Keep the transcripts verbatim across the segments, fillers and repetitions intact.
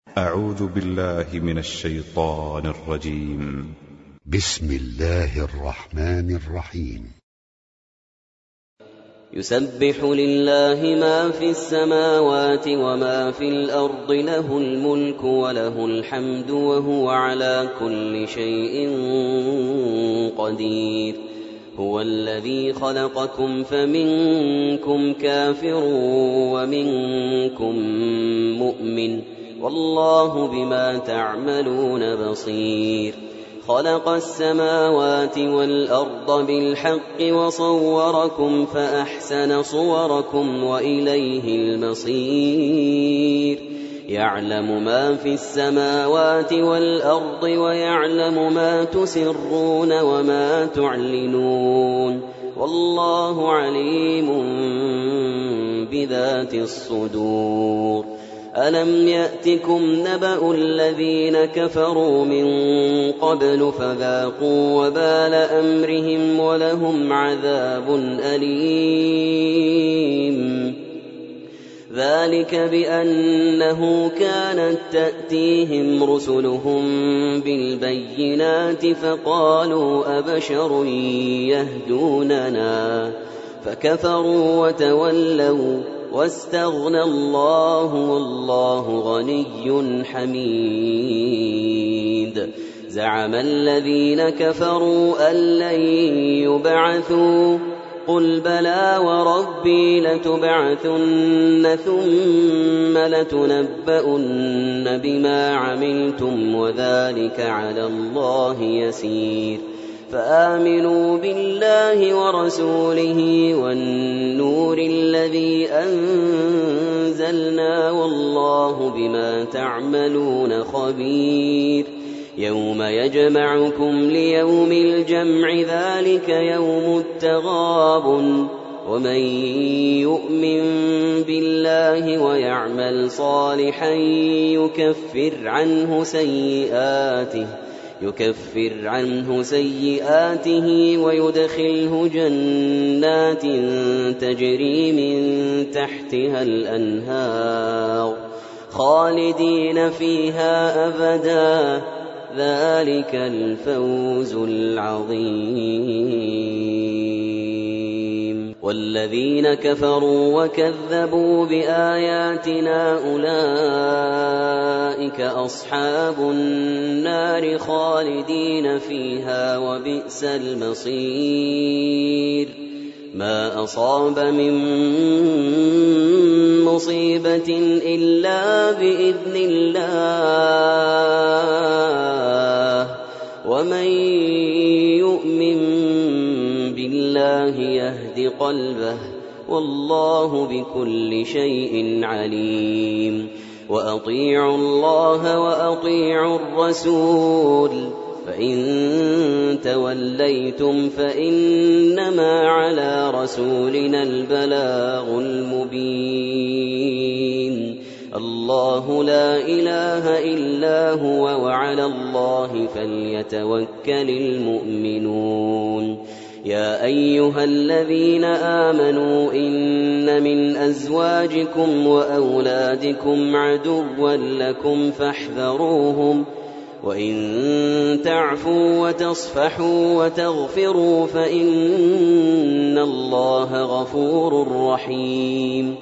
أعوذ بالله من الشيطان الرجيم. بسم الله الرحمن الرحيم. يسبح لله ما في السماوات وما في الأرض، له الملك وله الحمد وهو على كل شيء قدير. هو الذي خلقكم فمنكم كافر ومنكم مؤمن، والله بما تعملون بصير. خلق السماوات والأرض بالحق وصوركم فأحسن صوركم وإليه المصير. يعلم ما في السماوات والأرض ويعلم ما تسرون وما تعلنون، والله عليم بذات الصدور. ألم يأتكم نبأ الذين كفروا من قبل فذاقوا وبال أمرهم ولهم عذاب أليم. ذلك بأنه كانت تأتيهم رسلهم بالبينات فقالوا أبشر يهدوننا فكفروا وتولوا واستغنى الله والله غني حميد. زعم الذين كفروا أن لن يبعثوا، قل بلى وربي لتبعثن ثم لتنبؤن بما عملتم وذلك على الله يسير. فآمنوا بالله ورسوله والنور الذي أنزلنا، والله بما تعملون خبير. يوم يجمعكم ليوم الجمع، ذلك يوم التغابن. ومن يؤمن بالله ويعمل صالحا يكفر عنه سيئاته يكفر عنه سيئاته ويدخله جنات تجري من تحتها الأنهار خالدين فيها أبدا، ذلك الفوز العظيم. والذين كفروا وكذبوا بآياتنا أولئك أصحاب النار خالدين فيها وبئس المصير. ما أصاب من مصيبة إلا بإذن الله، ومن يؤمن بالله يهد قلبه، والله بكل شيء عليم. وأطيعوا الله وأطيعوا الرسول، فإن توليتم فإنما على رسولنا البلاغ المبين. الله لا إله إلا هو وعلى الله فليتوكل المؤمنون. يا أيها الذين آمنوا إن من أزواجكم وأولادكم عدوا لكم فاحذروهم، وإن تعفوا وتصفحوا وتغفروا فإن الله غفور رحيم.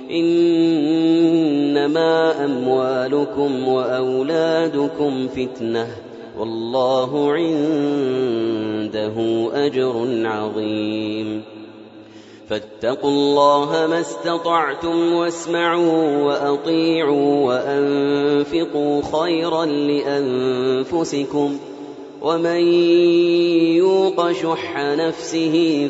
إنما أموالكم وأولادكم فتنة، والله عنده أجر عظيم. فاتقوا الله ما استطعتم واسمعوا وأطيعوا وأنفقوا خيرا لأنفسكم، ومن يوق شح نفسه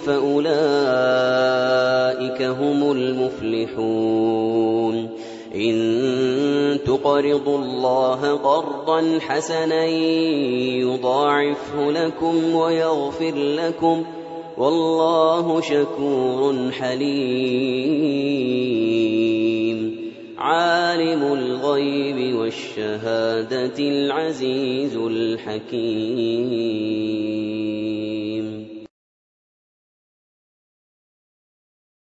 فأولئك هم المفلحون. إن تقرضوا الله قرضا حسنا يضاعفه لكم ويغفر لكم، والله شكور حليم. عالم الغيب والشهادة العزيز الحكيم.